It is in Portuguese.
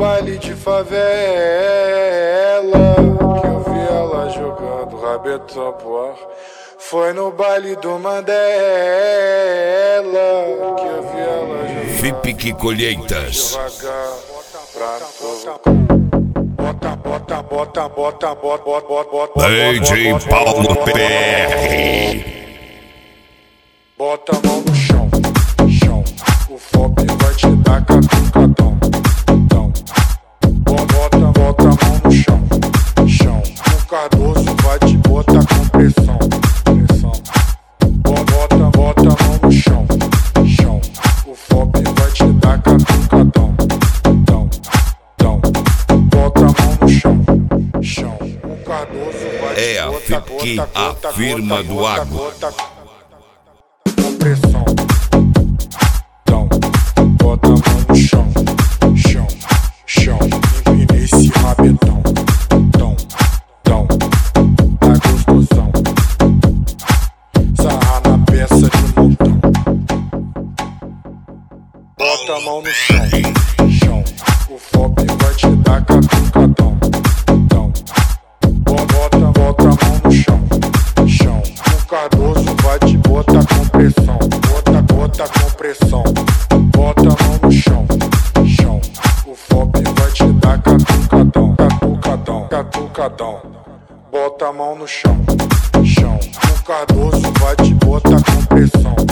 baile de favela que eu vi ela jogando rabetão pro ar. Foi no baile do Mandela que eu vi ela jogando VIP Colheitas. Bota, bota, bota, bota, bota, bota, bota, DJ Paulo PR. Bota a mão no chão, chão. O FOP vai te dar catucadão, então. Bota a mão no chão, chão. O Cardoso vai te botar com pressão, pressão. Bota a mão no chão, chão. O FOP vai te dar catucadão, então. Bota a mão no chão, chão. O Cardoso vai te É a FIP, a firma do água. Pressão, então, bota a mão no chão, chão, chão, empina esse rabetão, então, tá gostosão, sarra na peça de montão, bota a mão no chão, chão, o FOP vai te dar catucadão, então, bota a mão no chão, chão, o Cardoso vai te botar com pressão. Bota com pressão, bota a mão no chão, chão. O FOP vai te dar catucadão, catucadão, catucadão. Bota a mão no chão, chão. O Cardoso vai te botar com pressão.